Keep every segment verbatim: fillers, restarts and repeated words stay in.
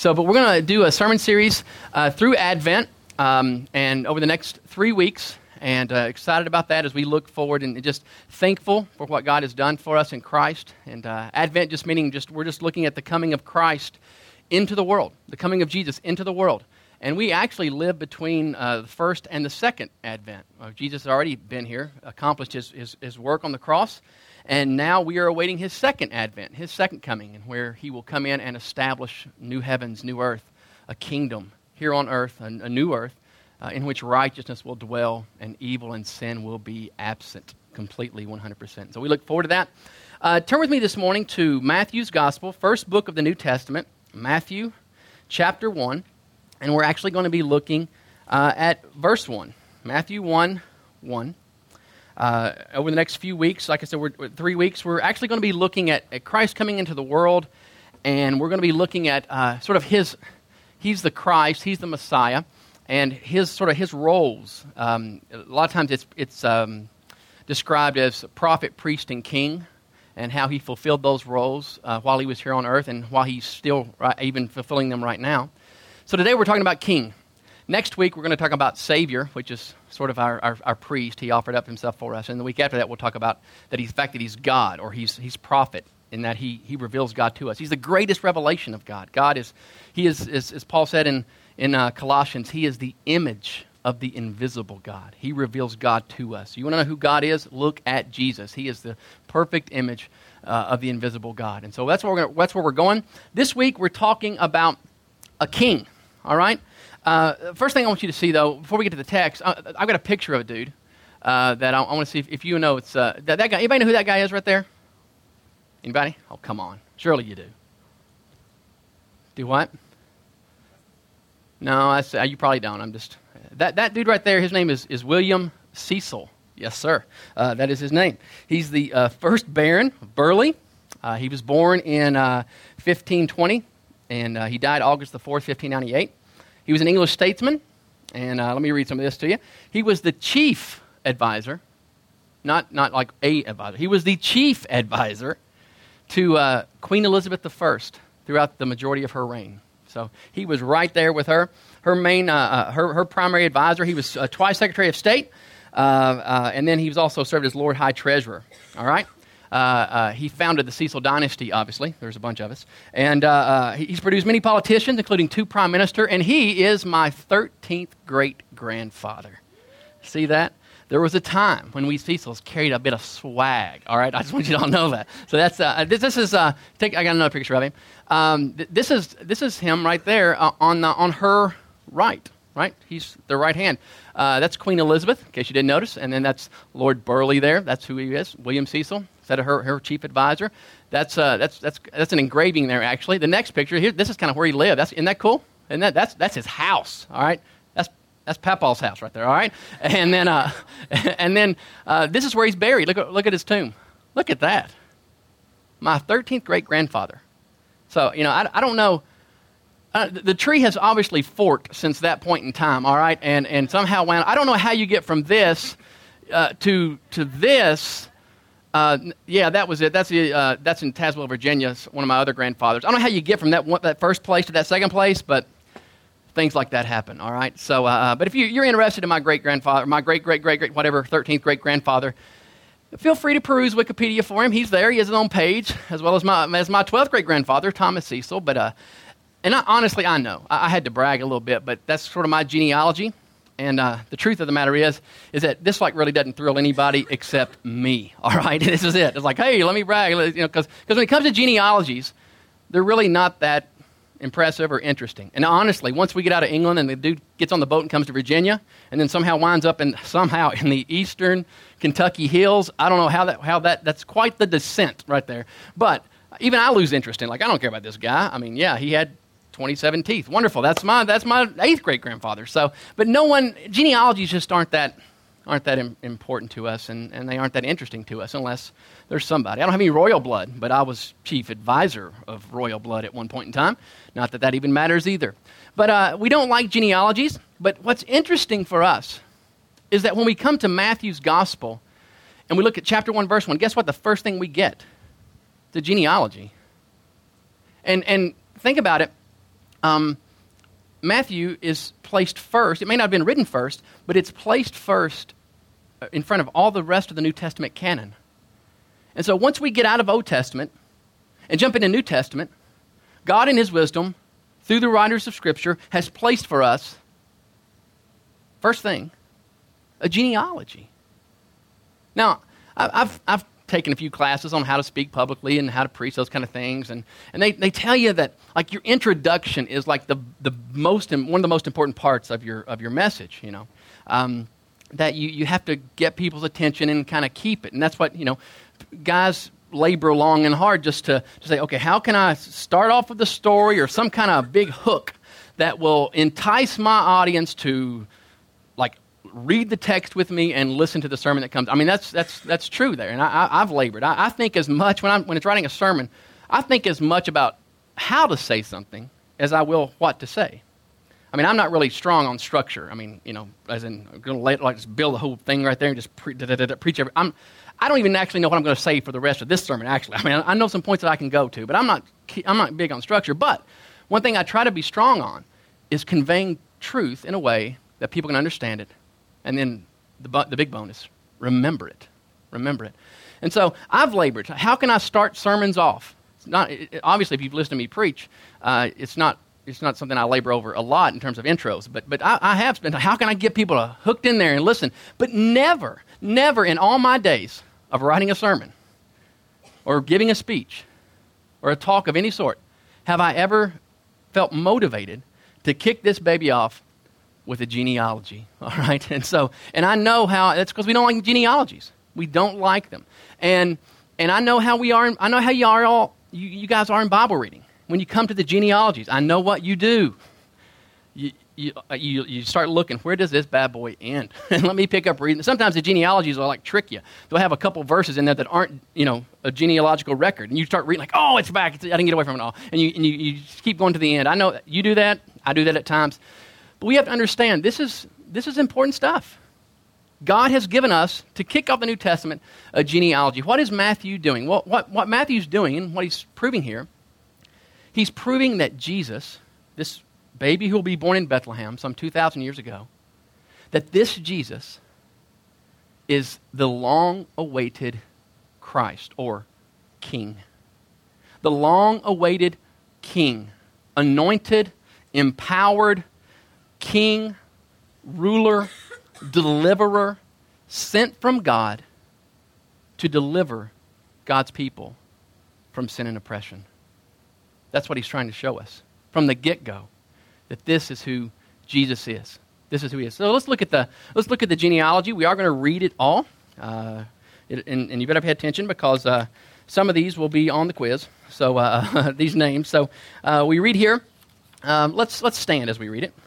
So, but we're going to do a sermon series uh, through Advent um, and over the next three weeks. And uh, excited about that as we look forward and just thankful for what God has done for us in Christ. And uh, Advent just meaning just we're just looking at the coming of Christ into the world, the coming of Jesus into the world. And we actually live between uh, the first and the second Advent. Uh, Jesus has already been here, accomplished his, his, his work on the cross. And now we are awaiting his second Advent, his second coming, and where he will come in and establish new heavens, new earth, a kingdom here on earth, a, a new earth, uh, in which righteousness will dwell and evil and sin will be absent completely, one hundred percent. So we look forward to that. Uh, turn with me this morning to Matthew's Gospel, first book of the New Testament, Matthew chapter one, and we're actually going to be looking uh, at verse one, Matthew one, one. Uh, over the next few weeks, like I said, we're, three weeks, we're actually going to be looking at, at Christ coming into the world, and we're going to be looking at uh, sort of his, he's the Christ, he's the Messiah, and his sort of his roles. Um, a lot of times it's it's um, described as prophet, priest, and king, and how he fulfilled those roles uh, while he was here on earth, and while he's still right, even fulfilling them right now. So today we're talking about king. Next week we're going to talk about Savior, which is sort of our, our, our priest. He offered up himself for us. And the week after that, we'll talk about that he's, the fact that he's God, or he's he's prophet, in that he he reveals God to us. He's the greatest revelation of God. God is, he is, is as Paul said in, in uh, Colossians, he is the image of the invisible God. He reveals God to us. You want to know who God is? Look at Jesus. He is the perfect image uh, of the invisible God. And so that's where, we're gonna, that's where we're going. This week, we're talking about a king, all right? Uh, first thing I want you to see, though, before we get to the text, I, I've got a picture of a dude uh, that I, I want to see if, if you know it's uh, that, that guy. Anybody know who that guy is right there? Anybody? Oh, come on. Surely you do. Do what? No, I say, you probably don't. I'm just that that dude right there. His name is is William Cecil. Yes, sir. Uh, that is his name. He's the uh, first Baron of Burleigh. Uh, he was born in uh, fifteen twenty, and uh, he died August the fourth, fifteen ninety-eight. He was an English statesman, and uh, let me read some of this to you. He was the chief advisor, not not like a advisor. He was the chief advisor to uh, Queen Elizabeth the First throughout the majority of her reign. So he was right there with her. Her main, uh, uh, her her primary advisor. He was uh, twice Secretary of State, uh, uh, and then he was also served as Lord High Treasurer. All right. Uh, uh, he founded the Cecil dynasty, obviously. There's a bunch of us. And uh, uh, he's produced many politicians, including two prime ministers, and he is my thirteenth great-grandfather. See that? There was a time when we Cecils carried a bit of swag, all right? I just want you to all know that. So that's, uh, this, this is, uh, take, I got another picture of him. Um, th- this is this is him right there uh, on, uh, on her right, right? He's the right hand. Uh, that's Queen Elizabeth, in case you didn't notice. And then that's Lord Burleigh there. That's who he is, William Cecil. Instead of her, her chief advisor. That's uh, that's that's that's an engraving there. Actually, the next picture here. This is kind of where he lived. That's isn't that cool? And that that's that's his house. All right, that's that's Papaw's house right there. All right, and then uh, and then uh, this is where he's buried. Look at look at his tomb. Look at that. My thirteenth great grandfather. So you know, I, I don't know. Uh, the, the tree has obviously forked since that point in time. All right, and and somehow wound. I don't know how you get from this uh, to to this. Uh, yeah, that was it. That's the uh, that's in Tazewell, Virginia. One of my other grandfathers. I don't know how you get from that one, that first place to that second place, but things like that happen. All right. So, uh, but if you, you're interested in my great grandfather, my great great great great whatever thirteenth great grandfather, feel free to peruse Wikipedia for him. He's there. He has his own page, as well as my as my twelfth great grandfather, Thomas Cecil. But uh, and I, honestly, I know I, I had to brag a little bit, but that's sort of my genealogy. And uh, the truth of the matter is, is that this like really doesn't thrill anybody except me. All right, this is it. It's like, hey, let me brag, you know, because because when it comes to genealogies, they're really not that impressive or interesting. And honestly, once we get out of England and the dude gets on the boat and comes to Virginia, and then somehow winds up in somehow in the eastern Kentucky hills, I don't know how that how that that's quite the descent right there. But even I lose interest in. Like, I don't care about this guy. I mean, yeah, he had twenty-seven teeth. Wonderful. That's my that's my eighth great grandfather. So, but no one genealogies just aren't that aren't that im- important to us, and, and they aren't that interesting to us unless there's somebody. I don't have any royal blood, but I was chief advisor of royal blood at one point in time. Not that that even matters either. But uh, we don't like genealogies. But what's interesting for us is that when we come to Matthew's gospel and we look at chapter one, verse one, guess what? The first thing we get, the genealogy. And and think about it. um, Matthew is placed first. It may not have been written first, but it's placed first in front of all the rest of the New Testament canon. And so once we get out of Old Testament and jump into New Testament, God in his wisdom, through the writers of Scripture, has placed for us, first thing, a genealogy. Now, I've, I've taken a few classes on how to speak publicly and how to preach, those kind of things, and, and they, they tell you that like your introduction is like the, the most, one of the most important parts of your, of your message, you know. Um, that you, you have to get people's attention and kind of keep it. And that's what, you know, guys labor long and hard just to, to say, okay, how can I start off with a story or some kind of big hook that will entice my audience to, like, read the text with me and listen to the sermon that comes. I mean, that's that's that's true there, and I, I, I've labored. I, I think as much, when I'm when it's writing a sermon, I think as much about how to say something as I will what to say. I mean, I'm not really strong on structure. I mean, you know, as in, I'm going to like just build the whole thing right there and just pre- da, da, da, da, preach every. I'm, I don't even actually know what I'm going to say for the rest of this sermon. Actually, I mean, I, I know some points that I can go to, but I'm not. I'm not big on structure. But one thing I try to be strong on is conveying truth in a way that people can understand it, and then the bu- the big bonus: remember it, remember it. And so I've labored. How can I start sermons off? It's not it, obviously if you've listened to me preach, uh, it's not. It's not something I labor over a lot in terms of intros, but but I, I have spent, how can I get people to hooked in there and listen? But never, never in all my days of writing a sermon or giving a speech or a talk of any sort have I ever felt motivated to kick this baby off with a genealogy, all right? And so, and I know how, that's because we don't like genealogies. We don't like them. And and I know how we are, in, I know how you are all, you, you guys are in Bible reading. When you come to the genealogies, I know what you do. You, you, you, you start looking, where does this bad boy end? And let me pick up reading. Sometimes the genealogies will like trick you. They'll have a couple verses in there that aren't, you know, a genealogical record. And you start reading like, oh, it's back. It's, I didn't get away from it all. And, you, and you, you just keep going to the end. I know you do that. I do that at times. But we have to understand this is, this is important stuff. God has given us, to kick off the New Testament, a genealogy. What is Matthew doing? Well, what, what Matthew's doing, and what he's proving here, he's proving that Jesus, this baby who will be born in Bethlehem some two thousand years ago, that this Jesus is the long-awaited Christ, or King. The long-awaited King, anointed, empowered King, ruler, deliverer, sent from God to deliver God's people from sin and oppression. That's what he's trying to show us from the get-go, that this is who Jesus is. This is who he is. So let's look at the let's look at the genealogy. We are going to read it all, uh, it, and, and you better pay attention because uh, some of these will be on the quiz. So uh, these names. So uh, we read here. Um, let's let's stand as we read it.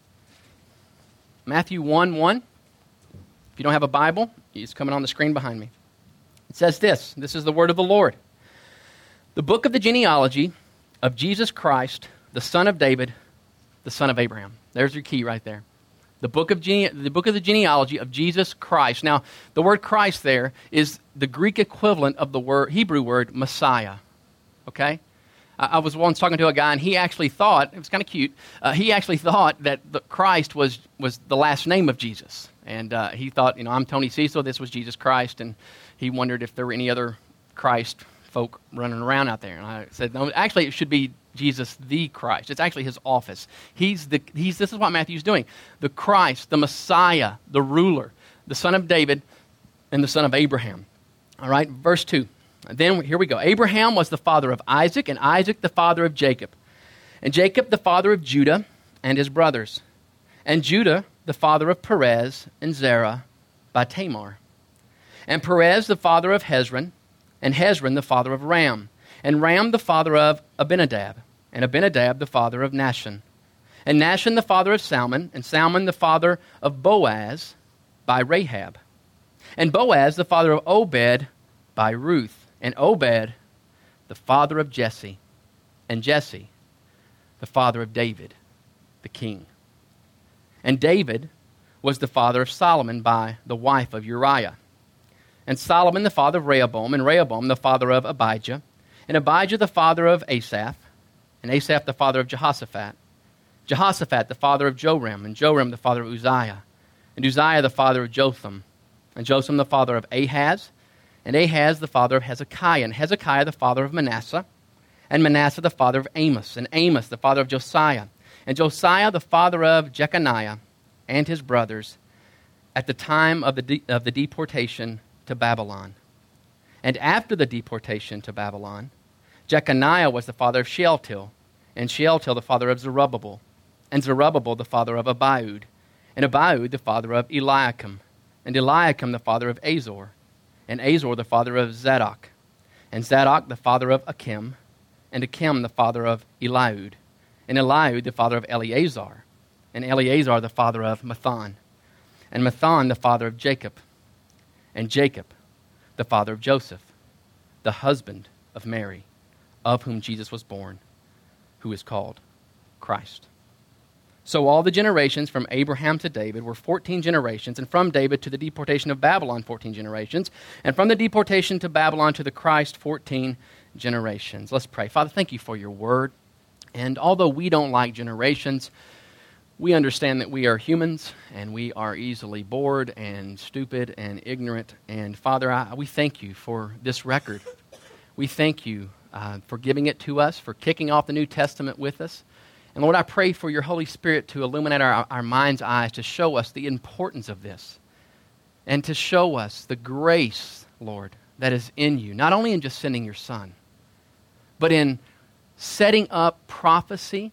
Matthew one one. If you don't have a Bible, it's coming on the screen behind me. It says this. This is the word of the Lord. The book of the genealogy of Jesus Christ, the son of David, the son of Abraham. There's your key right there. The book of gene- the book of the genealogy of Jesus Christ. Now, the word Christ there is the Greek equivalent of the word Hebrew word Messiah. Okay? I, I was once talking to a guy, and he actually thought, it was kind of cute, uh, he actually thought that the Christ was, was the last name of Jesus. And uh, he thought, you know, I'm Tony Cecil, this was Jesus Christ, and he wondered if there were any other Christ folk running around out there. And I said, no, actually it should be Jesus the Christ. It's actually his office. He's the he's this is what Matthew's doing. The Christ, the Messiah, the ruler, the son of David, and the son of Abraham. All right, verse two. And then here we go. Abraham was the father of Isaac, and Isaac the father of Jacob. And Jacob the father of Judah and his brothers. And Judah the father of Perez and Zerah by Tamar. And Perez the father of Hezron, and Hezron the father of Ram, and Ram the father of Abinadab, and Abinadab the father of Nahshon, and Nahshon the father of Salmon, and Salmon the father of Boaz by Rahab, and Boaz the father of Obed by Ruth, and Obed the father of Jesse, and Jesse the father of David, the king. And David was the father of Solomon by the wife of Uriah. And Solomon the father of Rehoboam, and Rehoboam the father of Abijah, and Abijah the father of Asaph, and Asaph the father of Jehoshaphat, Jehoshaphat the father of Joram, and Joram the father of Uzziah, and Uzziah the father of Jotham, and Jotham the father of Ahaz, and Ahaz the father of Hezekiah, and Hezekiah the father of Manasseh, and Manasseh the father of Amos, and Amos the father of Josiah, and Josiah the father of Jeconiah, and his brothers, at the time of the, de- of the deportation to Babylon. And after the deportation to Babylon, Jeconiah was the father of Shealtiel, and Shealtiel the father of Zerubbabel, and Zerubbabel the father of Abiud, and Abiud the father of Eliakim, and Eliakim the father of Azor, and Azor the father of Zadok, and Zadok the father of Achim, and Achim the father of Eliud, and Eliud the father of Eleazar, and Eleazar the father of Mathan, and Mathan the father of Jacob, and Jacob the father of Joseph, the husband of Mary, of whom Jesus was born, who is called Christ. So all the generations from Abraham to David were fourteen generations, and from David to the deportation of Babylon, fourteen generations, and from the deportation to Babylon to the Christ, fourteen generations. Let's pray. Father, thank you for your word. And although we don't like generations, we understand that we are humans, and we are easily bored and stupid and ignorant. And Father, I, we thank you for this record. We thank you uh, for giving it to us, for kicking off the New Testament with us. And Lord, I pray for your Holy Spirit to illuminate our, our mind's eyes, to show us the importance of this, and to show us the grace, Lord, that is in you, not only in just sending your Son, but in setting up prophecy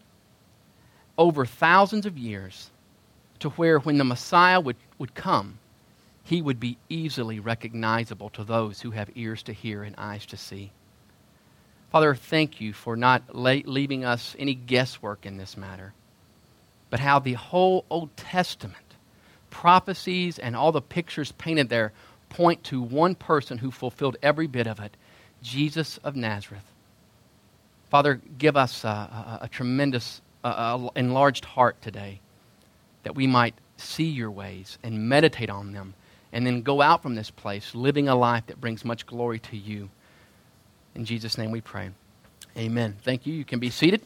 over thousands of years to where when the Messiah would, would come, he would be easily recognizable to those who have ears to hear and eyes to see. Father, thank you for not la- leaving us any guesswork in this matter, but how the whole Old Testament, prophecies and all the pictures painted there point to one person who fulfilled every bit of it, Jesus of Nazareth. Father, give us a, a, a tremendous, uh, enlarged heart today, that we might see your ways and meditate on them, and then go out from this place living a life that brings much glory to you. In Jesus' name we pray. Amen. Thank you. You can be seated.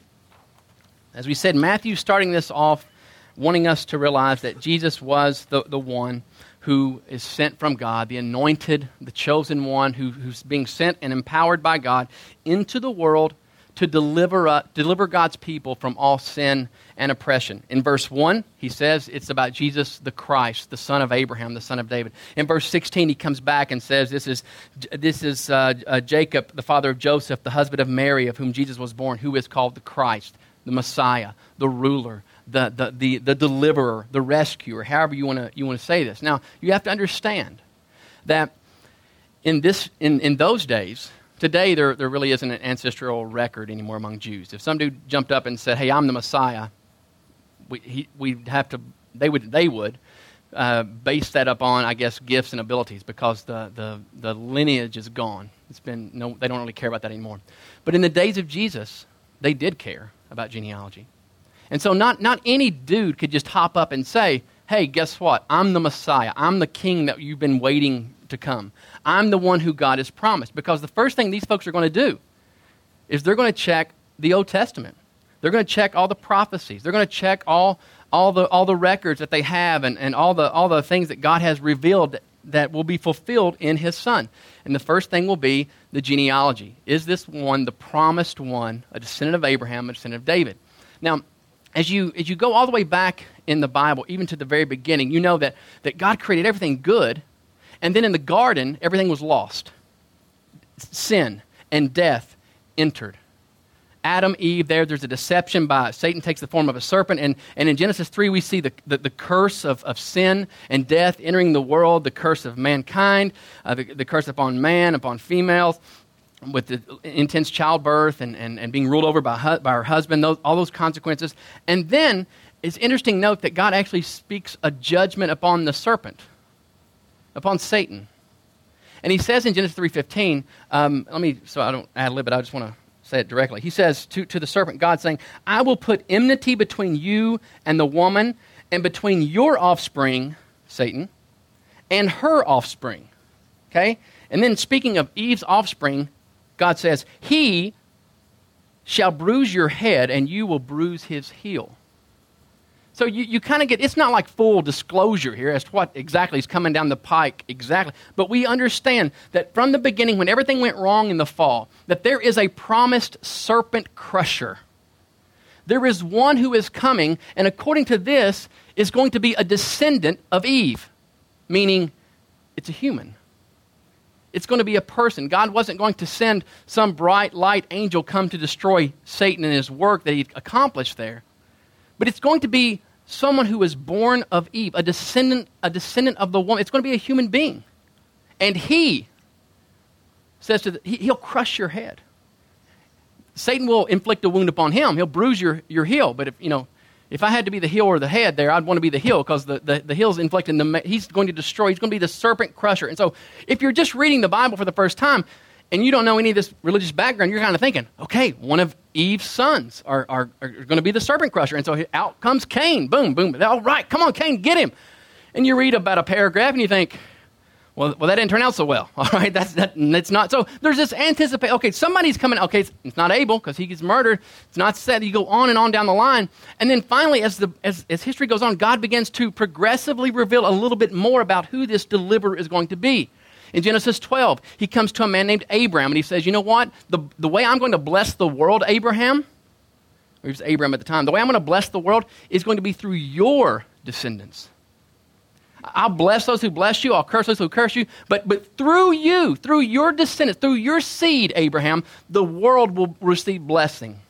As we said, Matthew starting this off wanting us to realize that Jesus was the, the one who is sent from God, the anointed, the chosen one who, who's being sent and empowered by God into the world to deliver uh, deliver God's people from all sin and oppression. In verse one, he says it's about Jesus the Christ, the son of Abraham, the son of David. In verse sixteen, he comes back and says this is this is uh, uh, Jacob, the father of Joseph, the husband of Mary, of whom Jesus was born, who is called the Christ, the Messiah, the ruler, the the the, the deliverer, the rescuer, however you want to you want to say this. Now, you have to understand that in this in, in those days, today, there, there really isn't an ancestral record anymore among Jews. If some dude jumped up and said, "Hey, I'm the Messiah," we he, we'd have to. They would. They would uh, base that upon, I guess, gifts and abilities, because the, the the lineage is gone. It's been no. They don't really care about that anymore. But in the days of Jesus, they did care about genealogy, and so not not any dude could just hop up and say, "Hey, guess what? I'm the Messiah. I'm the king that you've been waiting to come. I'm the one who God has promised." Because the first thing these folks are going to do is they're going to check the Old Testament. They're going to check all the prophecies. They're going to check all all the all the records that they have, and, and all the all the things that God has revealed that, that will be fulfilled in His Son. And the first thing will be the genealogy. Is this one the promised one, a descendant of Abraham, a descendant of David? Now, as you as you go all the way back in the Bible, even to the very beginning, you know that, that God created everything good. And then in the garden, everything was lost. Sin and death entered. Adam, Eve, there, there's a deception by Satan takes the form of a serpent. And, and in Genesis three, we see the, the, the curse of, of sin and death entering the world, the curse of mankind, uh, the, the curse upon man, upon females, with the intense childbirth and, and, and being ruled over by, hu- by her husband, those, all those consequences. And then it's interesting to note that God actually speaks a judgment upon the serpent, upon Satan. And he says in Genesis three fifteen, um, let me, so I don't ad-lib it, I just want to say it directly. He says to, to the serpent, God saying, "I will put enmity between you and the woman, and between your offspring," Satan, "and her offspring." Okay? And then speaking of Eve's offspring, God says, "He shall bruise your head, and you will bruise his heel. So you, you kind of get, it's not like full disclosure here as to what exactly is coming down the pike exactly, but we understand that from the beginning, when everything went wrong in the fall, that there is a promised serpent crusher. There is one who is coming, and according to this, is going to be a descendant of Eve, meaning it's a human. It's going to be a person. God wasn't going to send some bright light angel come to destroy Satan and his work that he accomplished there. But it's going to be someone who is born of Eve, a descendant, a descendant of the woman. It's going to be a human being. And he says to the, he, he'll crush your head. Satan will inflict a wound upon him. He'll bruise your, your heel. But if, you know, if I had to be the heel or the head there, I'd want to be the heel because the, the, the heel's inflicting the, he's going to destroy, he's going to be the serpent crusher. And so if you're just reading the Bible for the first time and you don't know any of this religious background, you're kind of thinking, okay, one of Eve's sons are, are, are going to be the serpent crusher. And so out comes Cain. Boom, boom. All right, come on, Cain, get him. And you read about a paragraph and you think, well, well, that didn't turn out so well. All right, that's that. It's not. So there's this anticipation. Okay, somebody's coming. Okay, it's, it's not Abel because he gets murdered. It's not Seth. You go on and on down the line, and then finally, as the as, as history goes on, God begins to progressively reveal a little bit more about who this deliverer is going to be. In Genesis twelve, he comes to a man named Abraham, and he says, "You know what? The the way I'm going to bless the world, Abraham, or he was Abraham at the time. The way I'm going to bless the world is going to be through your descendants." I'll bless those who bless you. I'll curse those who curse you. But but through you, through your descendants, through your seed, Abraham, the world will receive blessing.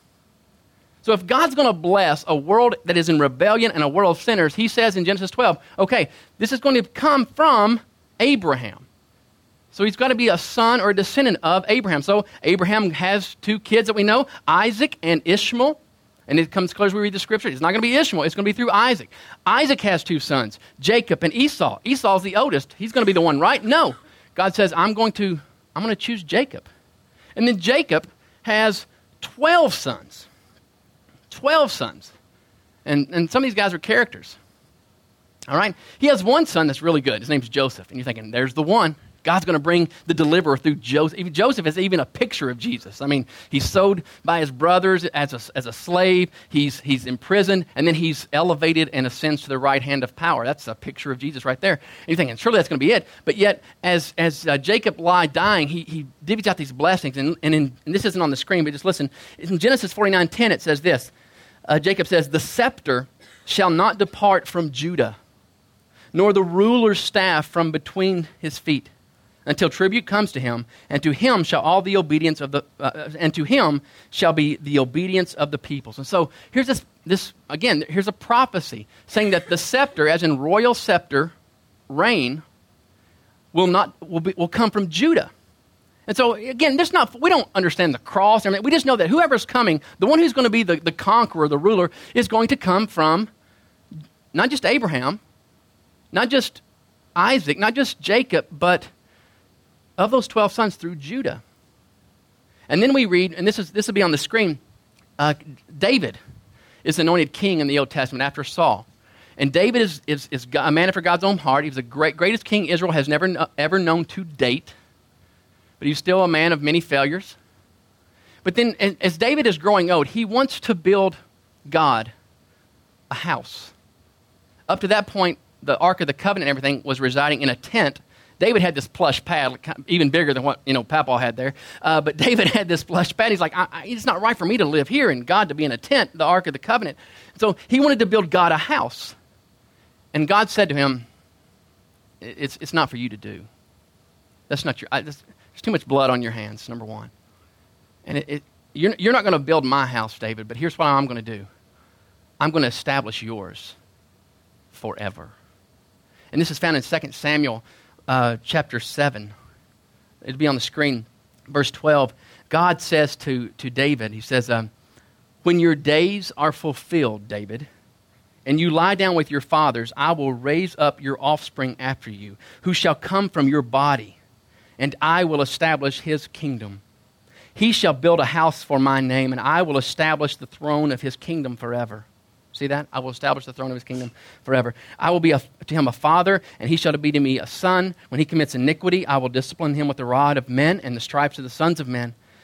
So if God's going to bless a world that is in rebellion and a world of sinners, he says in Genesis twelve, okay, this is going to come from Abraham. So he's got to be a son or a descendant of Abraham. So Abraham has two kids that we know, Isaac and Ishmael. And it comes clear as we read the scripture. It's not going to be Ishmael. It's going to be through Isaac. Isaac has two sons, Jacob and Esau. Esau's the oldest. He's going to be the one, right? No. God says, I'm going to, I'm going to choose Jacob. And then Jacob has twelve sons. twelve sons. And, and some of these guys are characters. All right? He has one son that's really good. His name's Joseph. And you're thinking, there's the one. God's going to bring the deliverer through Joseph. Even Joseph is even a picture of Jesus. I mean, he's sold by his brothers as a, as a slave. He's, he's imprisoned, and then he's elevated and ascends to the right hand of power. That's a picture of Jesus right there. And you're thinking, surely that's going to be it. But yet, as, as uh, Jacob lied dying, he, he divvies out these blessings. And, and, in, and this isn't on the screen, but just listen. In Genesis forty-nine ten, it says this. Uh, Jacob says, the scepter shall not depart from Judah, nor the ruler's staff from between his feet, until tribute comes to him, and to him shall all the obedience of the, uh, and to him shall be the obedience of the peoples. And so here's this, this again, here's a prophecy saying that the scepter, as in royal scepter, reign, will not will be will come from Judah. And so again, there's not we don't understand the cross. I mean, we just know that whoever's coming, the one who's going to be the, the conqueror, the ruler, is going to come from not just Abraham, not just Isaac, not just Jacob, but of those twelve sons through Judah. And then we read, and this is this will be on the screen, uh, David is anointed king in the Old Testament after Saul. And David is, is, is a man after God's own heart. He was the great, greatest king Israel has never ever known to date. But he's still a man of many failures. But then as David is growing old, he wants to build God a house. Up to that point, the Ark of the Covenant and everything was residing in a tent. David had this plush pad, even bigger than what, you know, Papa had there. Uh, but David had this plush pad. He's like, I, I, it's not right for me to live here and God to be in a tent, the Ark of the Covenant. So he wanted to build God a house. And God said to him, it's, it's not for you to do. That's not your, I, there's too much blood on your hands, number one. And it, it, you're, you're not going to build my house, David, but here's what I'm going to do. I'm going to establish yours forever. And this is found in Second Samuel Uh, chapter seven. It'll be on the screen. Verse twelve. God says to, to David, he says, um, when your days are fulfilled, David, and you lie down with your fathers, I will raise up your offspring after you, who shall come from your body, and I will establish his kingdom. He shall build a house for my name, and I will establish the throne of his kingdom forever. See that? I will establish the throne of his kingdom forever. I will be a, to him a father, and he shall be to me a son. When he commits iniquity, I will discipline him with the rod of men and the stripes of the sons of men.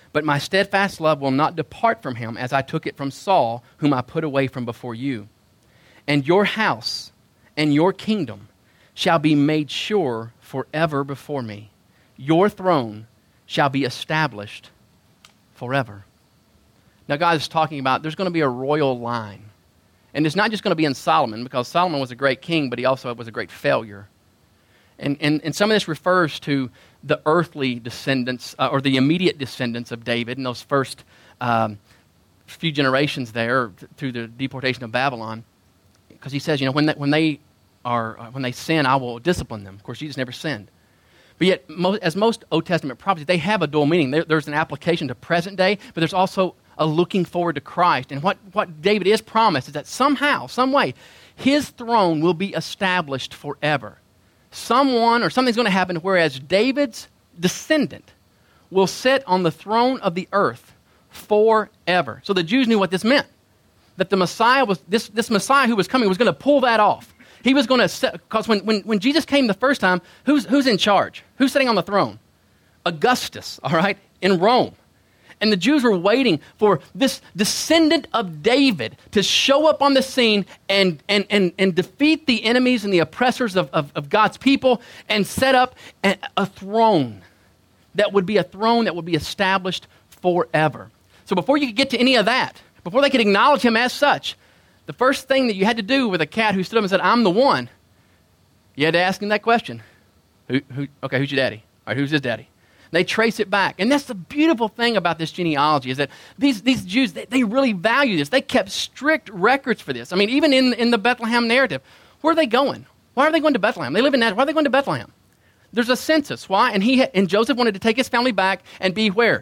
But my steadfast love will not depart from him, as I took it from Saul, whom I put away from before you. And your house and your kingdom shall be made sure forever before me. Your throne shall be established forever. Now God is talking about there's going to be a royal line. And it's not just going to be in Solomon, because Solomon was a great king, but he also was a great failure. And, and, and some of this refers to the earthly descendants, uh, or the immediate descendants of David in those first um, few generations there th- through the deportation of Babylon. Because he says, you know, when they, when they are uh, when they sin, I will discipline them. Of course, Jesus never sinned. But yet, mo- as most Old Testament prophecies, they have a dual meaning. There, there's an application to present day, but there's also a looking forward to Christ. And what, what David is promised is that somehow, some way, his throne will be established forever. Someone or something's going to happen whereas David's descendant will sit on the throne of the earth forever. So the Jews knew what this meant. That the Messiah was, this, this Messiah who was coming was going to pull that off. He was going to, because when, when, when Jesus came the first time, who's, who's in charge? Who's sitting on the throne? Augustus, all right, in Rome. And the Jews were waiting for this descendant of David to show up on the scene and, and, and, and defeat the enemies and the oppressors of, of, of God's people and set up a, a throne that would be a throne that would be established forever. So before you could get to any of that, before they could acknowledge him as such, the first thing that you had to do with a cat who stood up and said, I'm the one, you had to ask him that question. Who, who, okay, who's your daddy? All right, who's his daddy? They trace it back. And that's the beautiful thing about this genealogy is that these, these Jews, they, they really value this. They kept strict records for this. I mean, even in, in the Bethlehem narrative, where are they going? Why are they going to Bethlehem? They live in Nazareth. Why are they going to Bethlehem? There's a census. Why? And he and Joseph wanted to take his family back and be where?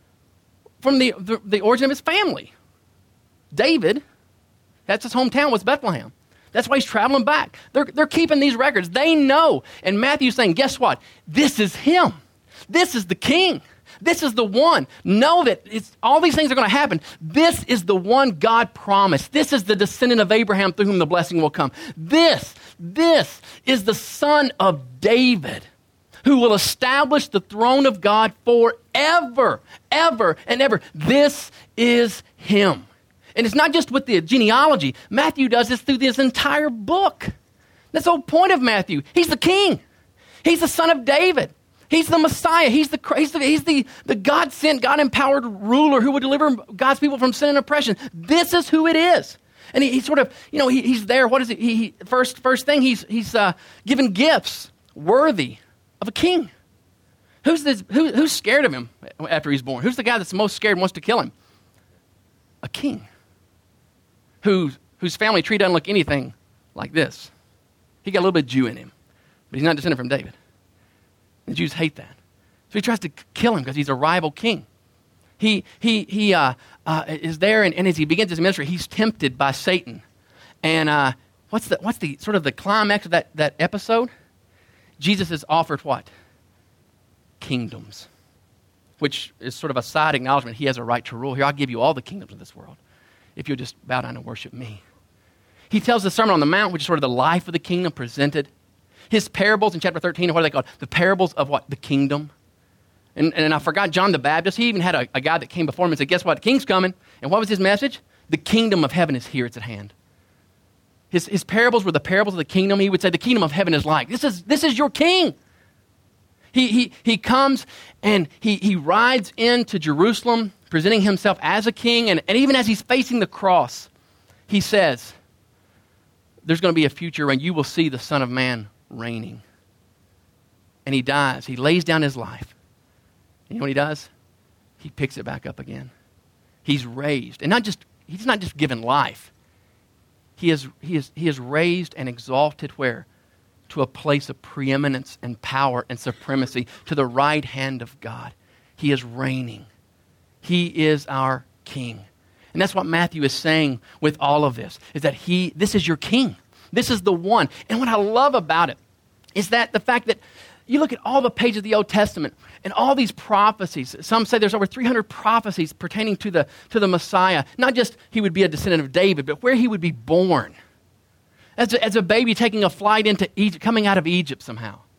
From the, the, the origin of his family. David, that's his hometown, was Bethlehem. That's why he's traveling back. They're, they're keeping these records. They know. And Matthew's saying, guess what? This is him. This is the king. This is the one. Know that it's, all these things are going to happen. This is the one God promised. This is the descendant of Abraham through whom the blessing will come. This, this is the son of David who will establish the throne of God forever, ever, and ever. This is him. And it's not just with the genealogy. Matthew does this through this entire book. That's the whole point of Matthew. He's the king. He's the son of David. He's the Messiah. He's the he's the, he's the, the God-sent, God-empowered ruler who would deliver God's people from sin and oppression. This is who it is. And he, he sort of, you know, he, he's there. What is it? He, he, first, first thing, he's, he's uh, given gifts worthy of a king. Who's, this, who, who's scared of him after he's born? Who's the guy that's most scared and wants to kill him? A king. Who, whose family tree doesn't look anything like this. He got a little bit of Jew in him, but he's not descended from David. The Jews hate that. So he tries to kill him because he's a rival king. He he he uh, uh, is there, and, and as he begins his ministry, he's tempted by Satan. And uh, what's the what's the sort of the climax of that, that episode? Jesus is offered what? Kingdoms, which is sort of a side acknowledgement. He has a right to rule. Here, I'll give you all the kingdoms of this world if you'll just bow down and worship me. He tells the Sermon on the Mount, which is sort of the life of the kingdom presented. His parables in chapter thirteen, what are they called? The parables of what? The kingdom. And, and I forgot John the Baptist. He even had a, a guy that came before him and said, guess what? The king's coming. And what was his message? The kingdom of heaven is here. It's at hand. His, his parables were the parables of the kingdom. He would say the kingdom of heaven is like. This is, this is your king. He, he, he comes and he, he rides into Jerusalem, presenting himself as a king. And, and even as he's facing the cross, he says, there's going to be a future when you will see the Son of Man reigning. And he dies. He lays down his life. And you know what he does? He picks it back up again. He's raised. And not just he's not just given life. He is, he is, he is raised and exalted where? To a place of preeminence and power and supremacy, to the right hand of God. He is reigning. He is our king. And that's what Matthew is saying with all of this, is that he, this is your king. This is the one. And what I love about it is that the fact that you look at all the pages of the Old Testament and all these prophecies. Some say there's over three hundred prophecies pertaining to the, to the Messiah. Not just he would be a descendant of David, but where he would be born. As a, as a baby taking a flight into Egypt, coming out of Egypt somehow.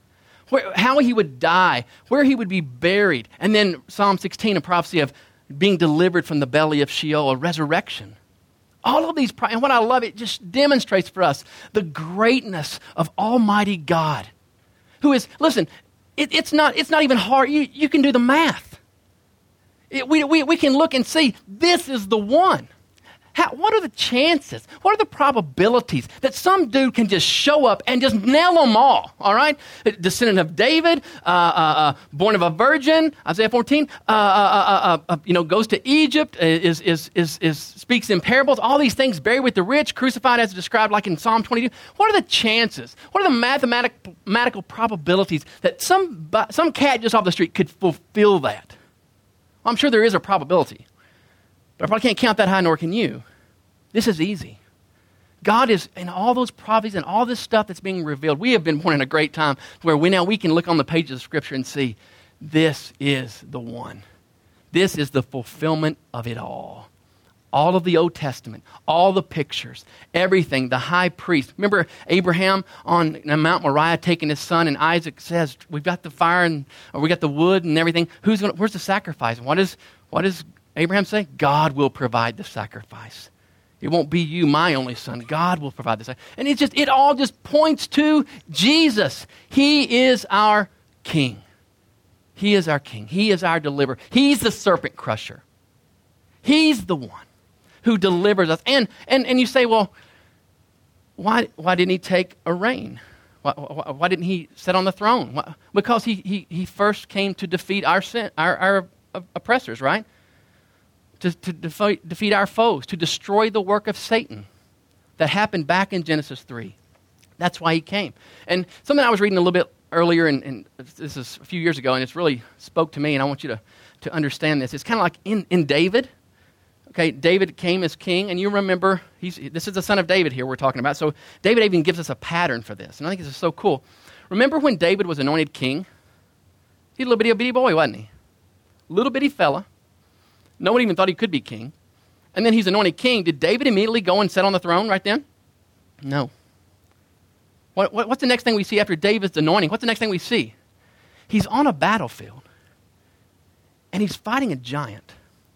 where, how he would die, where he would be buried. And then Psalm sixteen, a prophecy of being delivered from the belly of Sheol, a resurrection. All of these, and what I love, it just demonstrates for us the greatness of Almighty God, who is, listen, it, it's not it's not even hard. You, you can do the math. It, we, we, we can look and see, this is the one. How, what are the chances? What are the probabilities that some dude can just show up and just nail them all, all right? Descendant of David, uh, uh, uh, born of a virgin, Isaiah fourteen, uh, uh, uh, uh, you know, goes to Egypt, is, is, is, is, speaks in parables, all these things, buried with the rich, crucified as described like in Psalm twenty-two. What are the chances? What are the mathematic, mathematical probabilities that some, some cat just off the street could fulfill that? Well, I'm sure there is a probability. But I probably can't count that high, nor can you. This is easy. God is, in all those prophecies and all this stuff that's being revealed, we have been born in a great time where we now we can look on the pages of Scripture and see, this is the one. This is the fulfillment of it all. All of the Old Testament, all the pictures, everything, the high priest. Remember Abraham on Mount Moriah taking his son, and Isaac says, we've got the fire and or we got the wood and everything. Who's gonna, where's the sacrifice? What is, what is Abraham say? God will provide the sacrifice. It won't be you, my only son. God will provide the sacrifice. And it just, it all just points to Jesus. He is our King. He is our King. He is our deliverer. He's the serpent crusher. He's the one who delivers us. And and and you say, well, why why didn't he take a reign? Why, why, why didn't he sit on the throne? Why, because he, he he first came to defeat our sin, our, our oppressors, right? To, to defeat, defeat our foes, to destroy the work of Satan that happened back in Genesis three. That's why he came. And something I was reading a little bit earlier, and, and this is a few years ago, and it's really spoke to me, and I want you to, to understand this. It's kind of like in, in David. Okay, David came as king, and you remember, he's, this is the son of David here we're talking about. So David even gives us a pattern for this, and I think this is so cool. Remember when David was anointed king? He's a little bitty, bitty boy, wasn't he? Little bitty fella. Nobody even thought he could be king. And then he's anointed king. Did David immediately go and sit on the throne right then? No. What, what, what's the next thing we see after David's anointing? What's the next thing we see? He's on a battlefield, and he's fighting a giant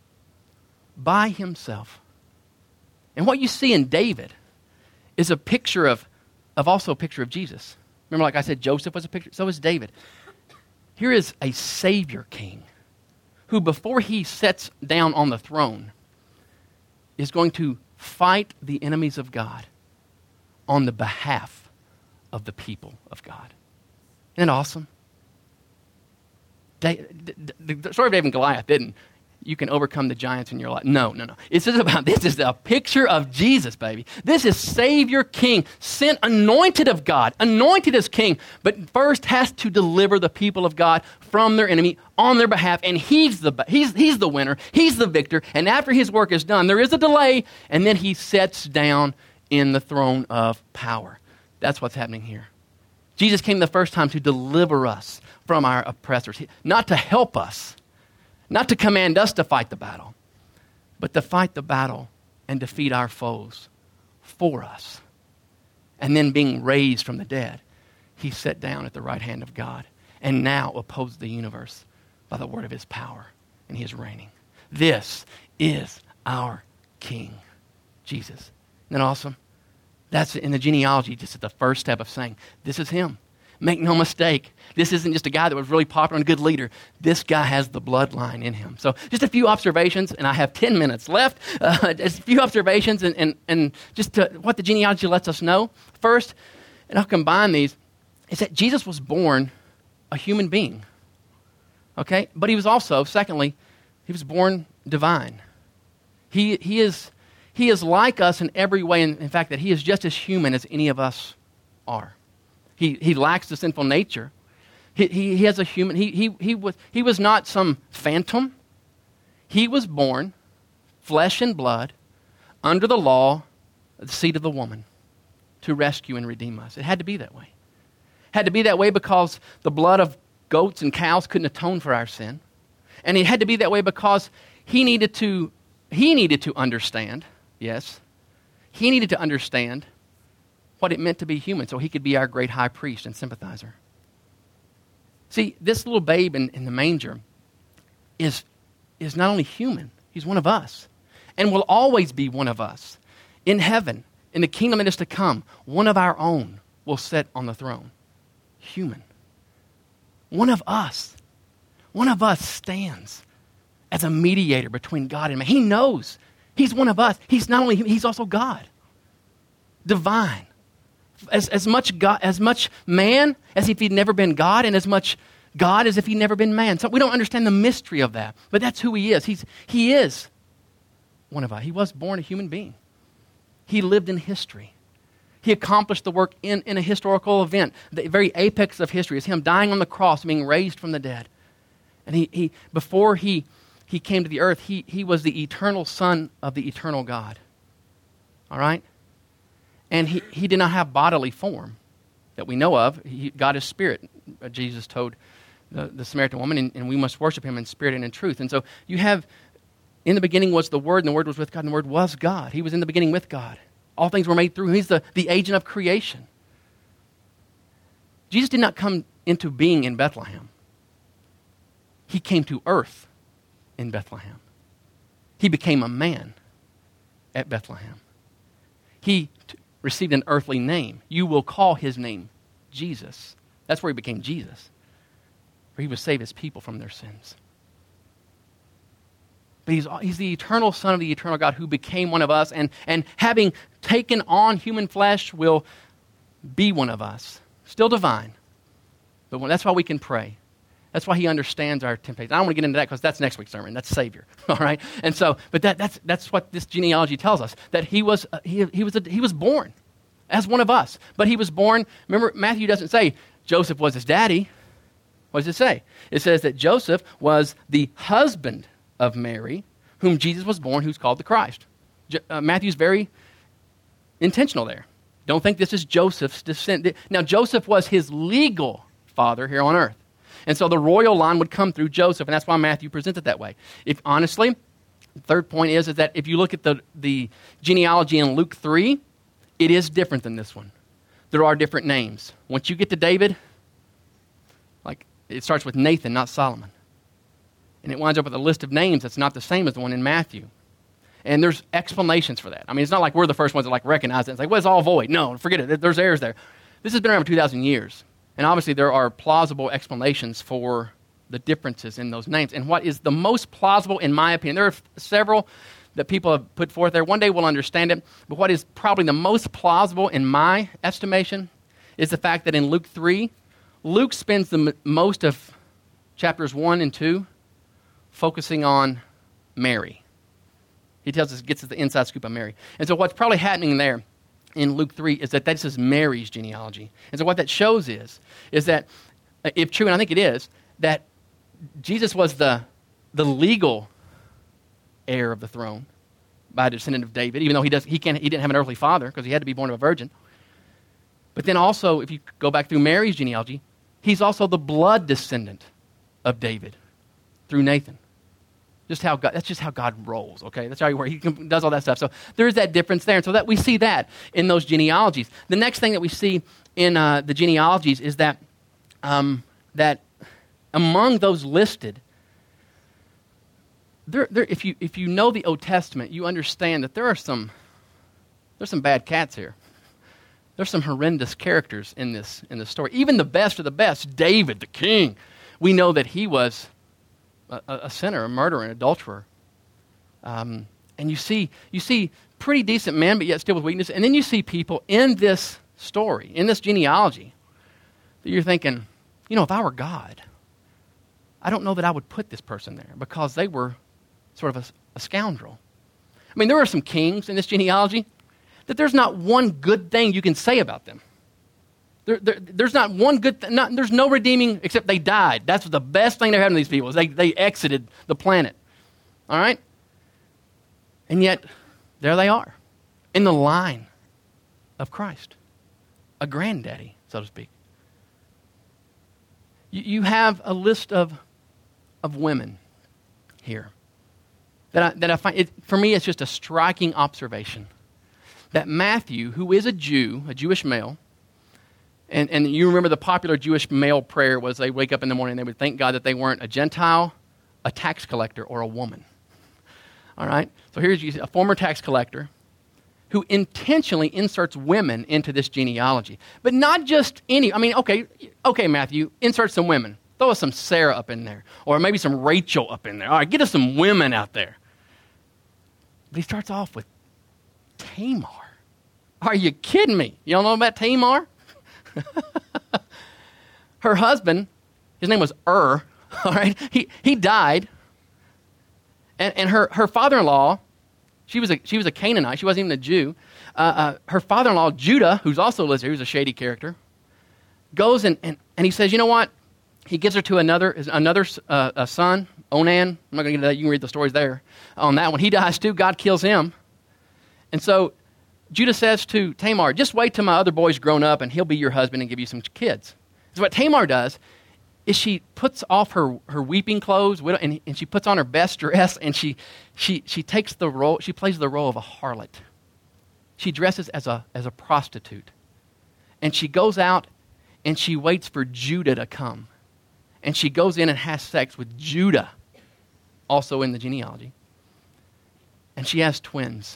by himself. And what you see in David is a picture of, of also a picture of Jesus. Remember, like I said, Joseph was a picture, so is David. Here is a Savior king who, before he sits down on the throne, is going to fight the enemies of God on the behalf of the people of God. Isn't that awesome? Da- the, the story of David and Goliath didn't, you can overcome the giants in your life. No, no, no. It's just about, this is a picture of Jesus, baby. This is Savior King, sent, anointed of God, anointed as King, but first has to deliver the people of God from their enemy on their behalf, and he's the, he's, he's the winner, he's the victor, and after his work is done, there is a delay, and then he sits down in the throne of power. That's what's happening here. Jesus came the first time to deliver us from our oppressors, not to help us, not to command us to fight the battle, but to fight the battle and defeat our foes for us. And then being raised from the dead, he sat down at the right hand of God and now opposes the universe by the word of his power, and he is reigning. This is our King, Jesus. Isn't that awesome? That's in the genealogy, just the first step of saying, this is him. Make no mistake. This isn't just a guy that was really popular and a good leader. This guy has the bloodline in him. So just a few observations, and I have ten minutes left. Uh, just a few observations and, and, and just to, what the genealogy lets us know. First, and I'll combine these, is that Jesus was born a human being. Okay? But he was also, secondly, he was born divine. He, he, is, he is like us in every way, in, in fact, that he is just as human as any of us are. He, he lacks the sinful nature. He, he, he has a human, he, he, he, was, he was not some phantom. He was born, flesh and blood, under the law, the seed of the woman, to rescue and redeem us. It had to be that way. It had to be that way because the blood of goats and cows couldn't atone for our sin. And it had to be that way because he needed to, he needed to understand, yes, he needed to understand what it meant to be human so he could be our great high priest and sympathizer. See, this little babe in, in the manger is, is not only human, he's one of us, and will always be one of us. In heaven, in the kingdom that is to come, one of our own will sit on the throne. Human. One of us. One of us stands as a mediator between God and man. He knows. He's one of us. He's not only human, he's also God. Divine. As, as much God, as much man as if he'd never been God, and as much God as if he'd never been man. So we don't understand the mystery of that, but that's who he is. He's, he is one of us. He was born a human being. He lived in history. He accomplished the work in, in a historical event. The very apex of history is him dying on the cross, being raised from the dead. And he, he before he, he came to the earth, he, he was the eternal Son of the eternal God. All right? And he, he did not have bodily form that we know of. He, God is spirit. Jesus told the, the Samaritan woman, and, and we must worship him in spirit and in truth. And so you have, in the beginning was the Word, and the Word was with God, and the Word was God. He was in the beginning with God. All things were made through him. He's the, the agent of creation. Jesus did not come into being in Bethlehem. He came to earth in Bethlehem. He became a man at Bethlehem. He t- received an earthly name. You will call his name Jesus. That's where he became Jesus. For he would save his people from their sins. But he's, he's the eternal Son of the eternal God who became one of us, and, and having taken on human flesh will be one of us. Still divine. But when, that's why we can pray. That's why he understands our temptation. I don't want to get into that because that's next week's sermon. That's Savior. All right? And so, but that, that's, that's what this genealogy tells us, that he was, uh, he, he, was a, he was born as one of us. But he was born, remember, Matthew doesn't say Joseph was his daddy. What does it say? It says that Joseph was the husband of Mary, whom Jesus was born, who's called the Christ. J- uh, Matthew's very intentional there. Don't think this is Joseph's descent. Now, Joseph was his legal father here on earth. And so the royal line would come through Joseph, and that's why Matthew presents it that way. If honestly, the third point is, is that if you look at the, the genealogy in Luke three, it is different than this one. There are different names. Once you get to David, like it starts with Nathan, not Solomon. And it winds up with a list of names that's not the same as the one in Matthew. And there's explanations for that. I mean, it's not like we're the first ones that like recognize it. It's like, well, it's all void. No, forget it. There's errors there. This has been around for two thousand years. And obviously there are plausible explanations for the differences in those names. And what is the most plausible, in my opinion, there are f- several that people have put forth there. One day we'll understand it. But what is probably the most plausible in my estimation is the fact that in Luke three, Luke spends the m- most of chapters one and two focusing on Mary. He tells us, gets us the inside scoop on Mary. And so what's probably happening there in Luke three is that this is Mary's genealogy. And so what that shows is, is that, if true, and I think it is, that Jesus was the, the legal heir of the throne by a descendant of David, even though he, does, he, can't, he didn't have an earthly father because he had to be born of a virgin. But then also, if you go back through Mary's genealogy, he's also the blood descendant of David through Nathan. Just how God, that's just how God rolls, okay? That's how he works. He does all that stuff. So there is that difference there. And so that we see that in those genealogies. The next thing that we see in uh, the genealogies is that um, that among those listed, there, there, if you if you know the Old Testament, you understand that there are some there's some bad cats here. There's some horrendous characters in this in this story. Even the best of the best, David, the king, we know that he was A, a sinner, a murderer, an adulterer. Um, and you see you see pretty decent men, but yet still with weakness. And then you see people in this story, in this genealogy, that you're thinking, you know, if I were God, I don't know that I would put this person there because they were sort of a, a scoundrel. I mean, there are some kings in this genealogy that there's not one good thing you can say about them. There, there, there's not one good thing, not, there's no redeeming except they died. That's the best thing that happened to these people is they, they exited the planet. All right? And yet, there they are in the line of Christ. A granddaddy, so to speak. You, you have a list of, of women here that I, that I find, it, for me, it's just a striking observation that Matthew, who is a Jew, a Jewish male, And, and you remember the popular Jewish male prayer was they wake up in the morning and they would thank God that they weren't a Gentile, a tax collector, or a woman. All right? So here's a former tax collector who intentionally inserts women into this genealogy. But not just any, I mean, okay, okay, Matthew, insert some women. Throw us some Sarah up in there. Or maybe some Rachel up in there. All right, get us some women out there. But he starts off with Tamar. Are you kidding me? You don't know about Tamar? Her husband, his name was Ur, all right? He he died. And, and her, her father-in-law, she was a she was a Canaanite. She wasn't even a Jew. Uh, uh, her father-in-law, Judah, who's also listed here, who's a shady character, goes and, and, and he says, you know what? He gives her to another another uh, a son, Onan. I'm not going to get into that. You can read the stories there on that one. He dies too. God kills him. And so Judah says to Tamar, just wait till my other boy's grown up and he'll be your husband and give you some kids. So what Tamar does is she puts off her, her weeping clothes and, and she puts on her best dress and she, she, she takes the role, she plays the role of a harlot. She dresses as a, as a prostitute. And she goes out and she waits for Judah to come. And she goes in and has sex with Judah, also in the genealogy. And she has twins.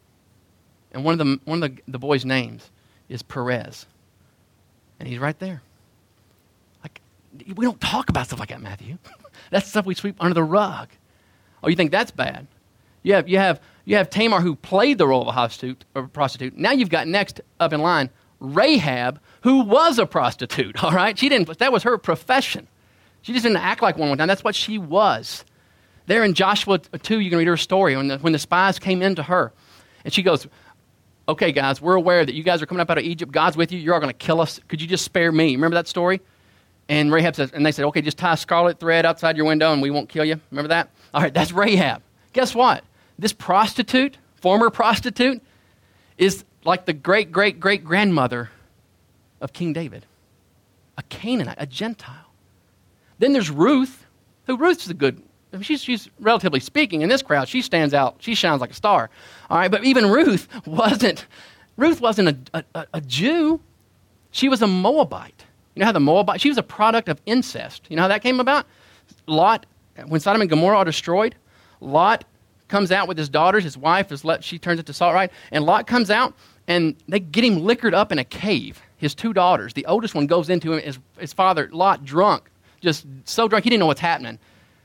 And one of the one of the, the boys' names is Perez. And he's right there. Like, we don't talk about stuff like that, Matthew. That's stuff we sweep under the rug. Oh, you think that's bad? You have you have you have Tamar who played the role of a prostitute or prostitute. Now you've got next up in line Rahab, who was a prostitute. All right? She didn't that was her profession. She just didn't act like one one time. That's what she was. There in Joshua two, you can read her story when the, when the spies came into her. And she goes, okay, guys, we're aware that you guys are coming up out of Egypt. God's with you. You're all going to kill us. Could you just spare me? Remember that story? And Rahab says, and they said, okay, just tie a scarlet thread outside your window and we won't kill you. Remember that? All right, that's Rahab. Guess what? This prostitute, former prostitute, is like the great, great, great grandmother of King David. A Canaanite, a Gentile. Then there's Ruth, who Ruth's a good I mean, she's, she's, relatively speaking, in this crowd, she stands out. She shines like a star. All right, but even Ruth wasn't, Ruth wasn't a, a, a Jew. She was a Moabite. You know how the Moabite, she was a product of incest. You know how that came about? Lot, when Sodom and Gomorrah are destroyed, Lot comes out with his daughters. His wife, is let, she turns into salt, right? And Lot comes out, and they get him liquored up in a cave. His two daughters. The oldest one goes into him, his, his father, Lot, drunk, just so drunk, he didn't know what's happening.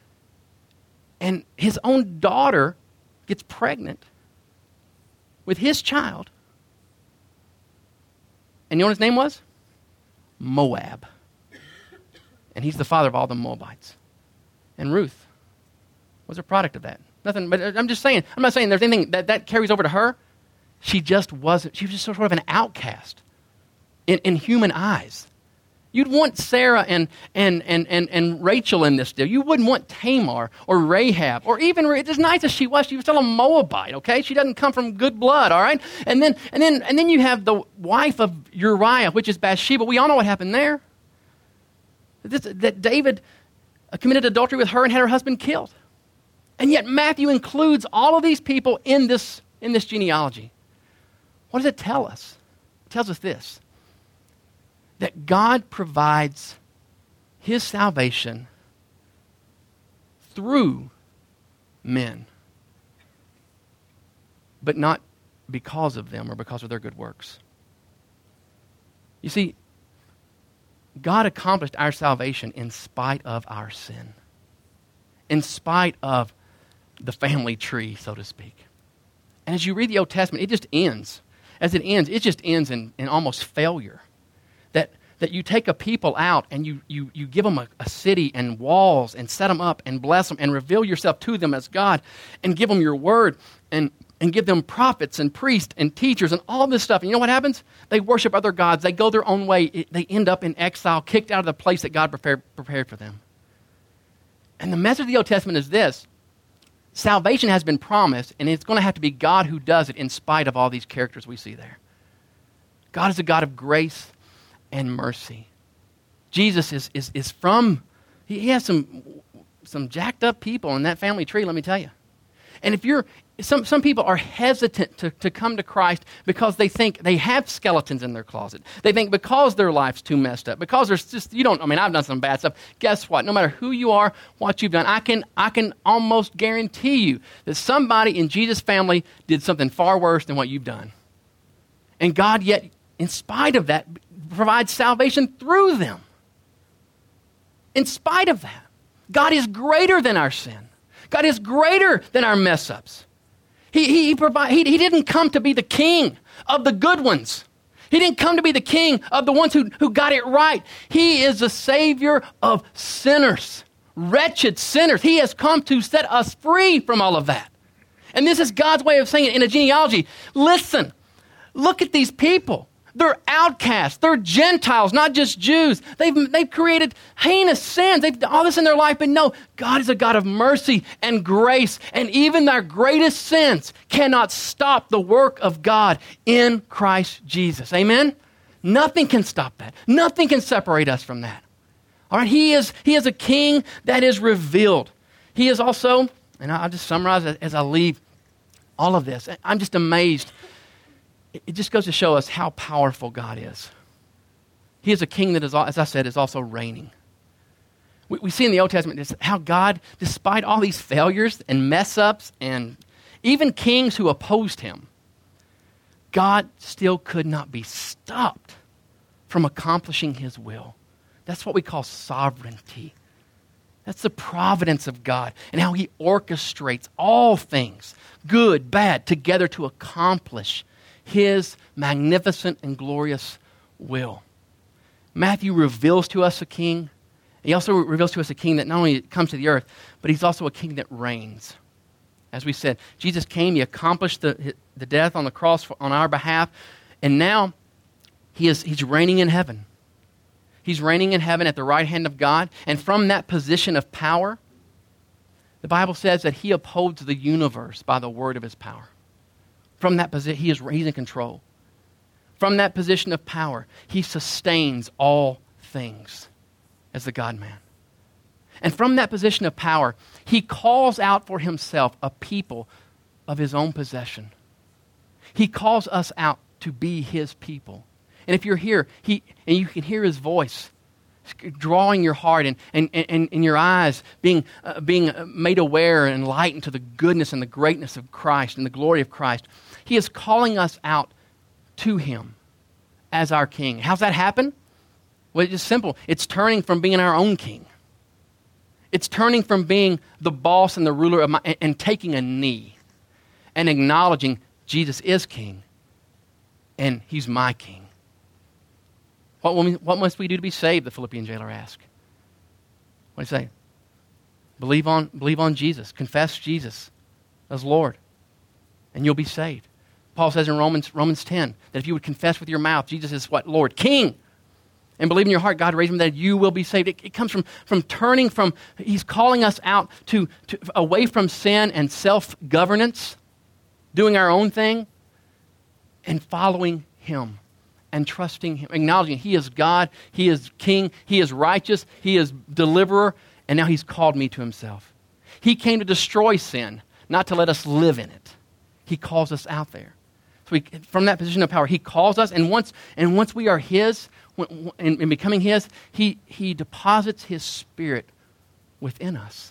And his own daughter gets pregnant with his child. And you know what his name was? Moab. And he's the father of all the Moabites. And Ruth was a product of that. Nothing, but I'm just saying, I'm not saying there's anything that, that carries over to her. She just wasn't, she was just sort of an outcast in, in human eyes. You'd want Sarah and, and, and, and, and Rachel in this deal. You wouldn't want Tamar or Rahab or even, as nice as she was, she was still a Moabite, okay? She doesn't come from good blood, all right? And then, and then, and then you have the wife of Uriah, which is Bathsheba. We all know what happened there. This, that David committed adultery with her and had her husband killed. And yet Matthew includes all of these people in this, in this genealogy. What does it tell us? It tells us this. That God provides his salvation through men, but not because of them or because of their good works. You see, God accomplished our salvation in spite of our sin, in spite of the family tree, so to speak. And as you read the Old Testament, it just ends. As it ends, it just ends in, in almost failure. That, that you take a people out and you, you, you give them a, a city and walls and set them up and bless them and reveal yourself to them as God and give them your word and, and give them prophets and priests and teachers and all this stuff. And you know what happens? They worship other gods. They go their own way. It, they end up in exile, kicked out of the place that God prepared, prepared for them. And the message of the Old Testament is this. Salvation has been promised, and it's going to have to be God who does it in spite of all these characters we see there. God is a God of grace and mercy. Jesus is, is, is from, he has some, some jacked up people in that family tree, let me tell you. And if you're, some, some people are hesitant to, to come to Christ because they think they have skeletons in their closet. They think because their life's too messed up, because there's just, you don't, I mean, I've done some bad stuff. Guess what? No matter who you are, what you've done, I can, I can almost guarantee you that somebody in Jesus' family did something far worse than what you've done. And God yet, in spite of that, provides salvation through them. In spite of that, God is greater than our sin. God is greater than our mess-ups. He, he, he, provide, he, he didn't come to be the king of the good ones. He didn't come to be the king of the ones who, who got it right. He is the Savior of sinners, wretched sinners. He has come to set us free from all of that. And this is God's way of saying it in a genealogy. Listen, look at these people. They're outcasts. They're Gentiles, not just Jews. They've, they've created heinous sins. They've done all this in their life, but no, God is a God of mercy and grace. And even our greatest sins cannot stop the work of God in Christ Jesus. Amen? Nothing can stop that. Nothing can separate us from that. All right, he is, he is a king that is revealed. He is also, and I'll just summarize as I leave all of this. I'm just amazed. It just goes to show us how powerful God is. He is a king that is, as I said, is also reigning. We, we see in the Old Testament how God, despite all these failures and mess-ups and even kings who opposed him, God still could not be stopped from accomplishing his will. That's what we call sovereignty. That's the providence of God and how he orchestrates all things, good, bad, together to accomplish his magnificent and glorious will. Matthew reveals to us a king. He also reveals to us a king that not only comes to the earth, but he's also a king that reigns. As we said, Jesus came, he accomplished the, the death on the cross for, on our behalf, and now he is, he's reigning in heaven. He's reigning in heaven at the right hand of God, and from that position of power, the Bible says that he upholds the universe by the word of his power. From that position, he is, he's in control. From that position of power, he sustains all things as the God-man. And from that position of power, he calls out for himself a people of his own possession. He calls us out to be his people. And if you're here, he and you can hear his voice drawing your heart and, and, and, and your eyes being, uh, being made aware and enlightened to the goodness and the greatness of Christ and the glory of Christ. He is calling us out to him as our king. How's that happen? Well, it's just simple. It's turning from being our own king. It's turning from being the boss and the ruler of my, and, and taking a knee and acknowledging Jesus is king and he's my king. What, will we, what must we do to be saved, the Philippian jailer asked. What do you say? Believe on, believe on Jesus. Confess Jesus as Lord, and you'll be saved. Paul says in Romans, Romans ten that if you would confess with your mouth Jesus is what? Lord, King, and believe in your heart God raised him, that you will be saved. It, it comes from, from turning from, he's calling us out to, to away from sin and self-governance, doing our own thing, and following him. And trusting him, acknowledging he is God, he is king, he is righteous, he is deliverer, and now he's called me to himself. He came to destroy sin, not to let us live in it. He calls us out there. So we, from that position of power, he calls us, and once and once we are his, when, in, in becoming his, he, he deposits his spirit within us.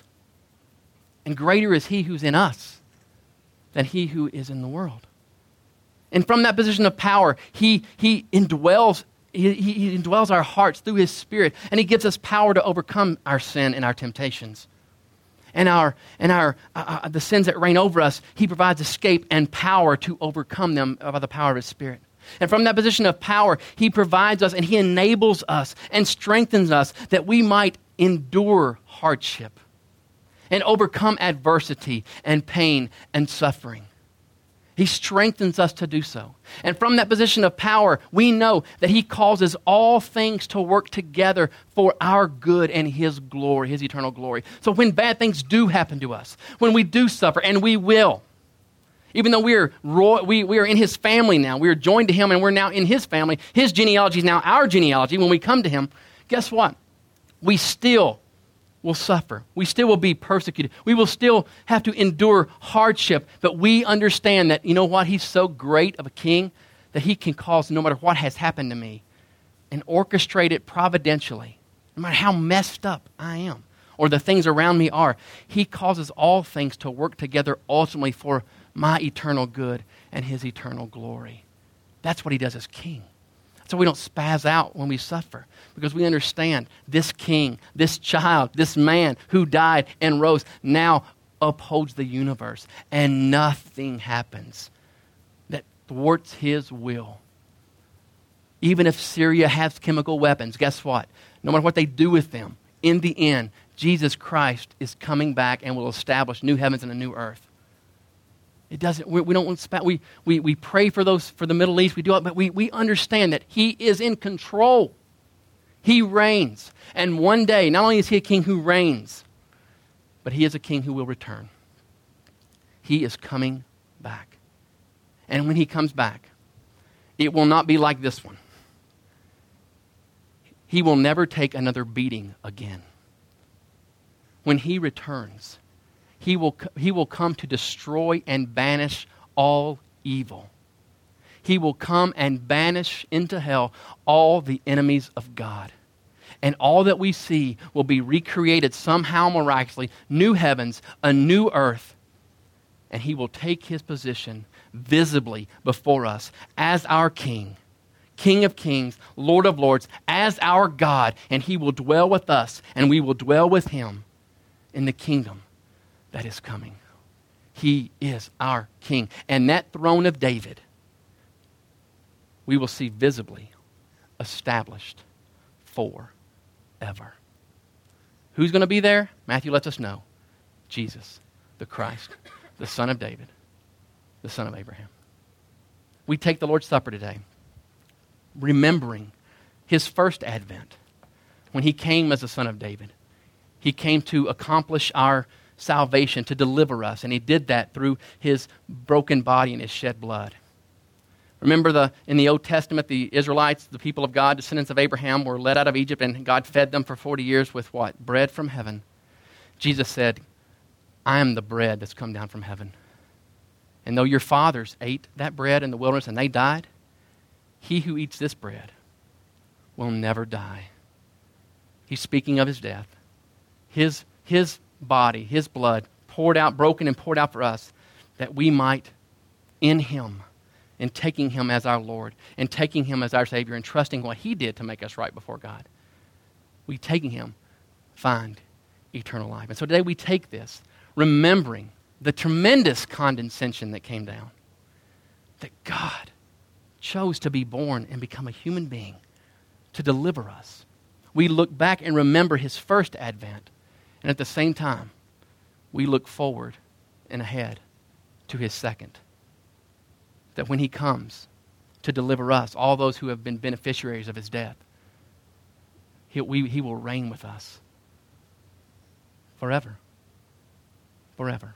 And greater is he who's in us than he who is in the world. And from that position of power, he, he indwells he, he indwells our hearts through his Spirit, and he gives us power to overcome our sin and our temptations. And our and our uh, uh, the sins that reign over us, he provides escape and power to overcome them by the power of his Spirit. And from that position of power, he provides us and he enables us and strengthens us that we might endure hardship and overcome adversity and pain and suffering. He strengthens us to do so. And from that position of power, we know that he causes all things to work together for our good and his glory, his eternal glory. So when bad things do happen to us, when we do suffer, and we will, even though we are, roy- we, we are in his family now, we are joined to him and we're now in his family, his genealogy is now our genealogy when we come to him, guess what? We still will suffer. We still will be persecuted. We will still have to endure hardship. But we understand that, you know what, he's so great of a king that he can cause, no matter what has happened to me, and orchestrate it providentially, no matter how messed up I am or the things around me are. He causes all things to work together ultimately for my eternal good and his eternal glory. That's what he does as king. So we don't spaz out when we suffer, because we understand this king, this child, this man who died and rose now upholds the universe, and nothing happens that thwarts his will. Even if Syria has chemical weapons, guess what? No matter what they do with them, in the end, Jesus Christ is coming back and will establish new heavens and a new earth. It doesn't, we, we don't want to, we, we, we pray for those, for the Middle East, we do it, but we, we understand that he is in control. He reigns. And one day, not only is he a king who reigns, but he is a king who will return. He is coming back. And when he comes back, it will not be like this one. He will never take another beating again. When he returns, He will, he will come to destroy and banish all evil. He will come and banish into hell all the enemies of God. And all that we see will be recreated somehow miraculously, new heavens, a new earth. And he will take his position visibly before us as our king, King of kings, Lord of lords, as our God. And he will dwell with us, and we will dwell with him in the kingdom that is coming. He is our king. And that throne of David, we will see visibly established forever. Who's going to be there? Matthew lets us know. Jesus, the Christ, the Son of David, the Son of Abraham. We take the Lord's Supper today, remembering his first advent, when he came as the Son of David. He came to accomplish our salvation, to deliver us, and he did that through his broken body and his shed blood. Remember the in the Old Testament, the Israelites, the people of God, descendants of Abraham, were led out of Egypt, and God fed them for forty years with what? Bread from heaven. Jesus said, I am the bread that's come down from heaven. And though your fathers ate that bread in the wilderness and they died, he who eats this bread will never die. He's speaking of his death. His, his body, his blood, poured out, broken and poured out for us, that we might, in him, in taking him as our Lord, and taking him as our Savior, and trusting what he did to make us right before God, we, taking him, find eternal life. And so today we take this, remembering the tremendous condescension that came down, that God chose to be born and become a human being to deliver us. We look back and remember his first advent, and at the same time, we look forward and ahead to his second. That when he comes to deliver us, all those who have been beneficiaries of his death, he, we, he will reign with us forever, forever,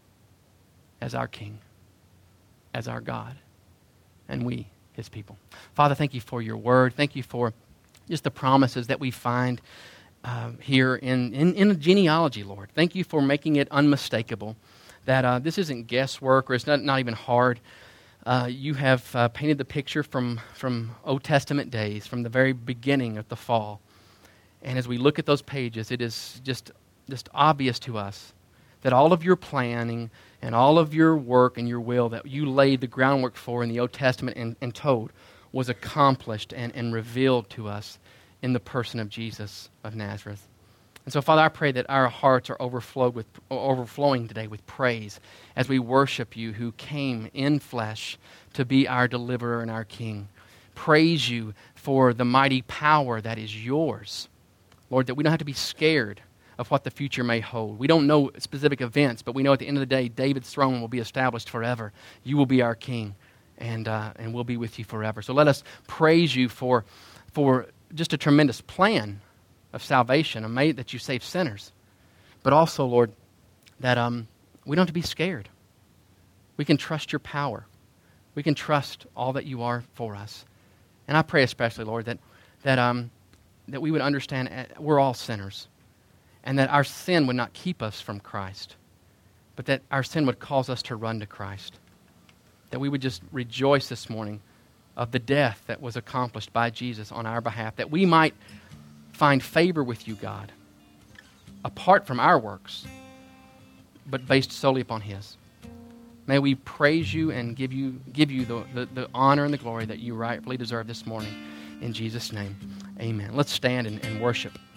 as our King, as our God, and we, his people. Father, thank you for your word. Thank you for just the promises that we find uh, here in, in, in the genealogy, Lord. Thank you for making it unmistakable, that uh, this isn't guesswork, or it's not, not even hard. Uh, you have uh, painted the picture from, from Old Testament days, from the very beginning of the fall. And as we look at those pages, it is just, just obvious to us that all of your planning and all of your work and your will that you laid the groundwork for in the Old Testament and, and told was accomplished and, and revealed to us in the person of Jesus of Nazareth. And so, Father, I pray that our hearts are overflowed with, overflowing today with praise as we worship you who came in flesh to be our deliverer and our King. Praise you for the mighty power that is yours. Lord, that we don't have to be scared of what the future may hold. We don't know specific events, but we know at the end of the day, David's throne will be established forever. You will be our King, and uh, and we'll be with you forever. So let us praise you for, for just a tremendous plan of salvation, amazing that you save sinners. But also, Lord, that um, we don't have to be scared. We can trust your power. We can trust all that you are for us. And I pray especially, Lord, that that um, that we would understand uh, we're all sinners. and that our sin would not keep us from Christ, but that our sin would cause us to run to Christ. That we would just rejoice this morning of the death that was accomplished by Jesus on our behalf, that we might find favor with you, God, apart from our works, but based solely upon His. May we praise you and give you give you the, the, the honor and the glory that you rightfully deserve this morning. In Jesus' name, amen. Let's stand and, and worship.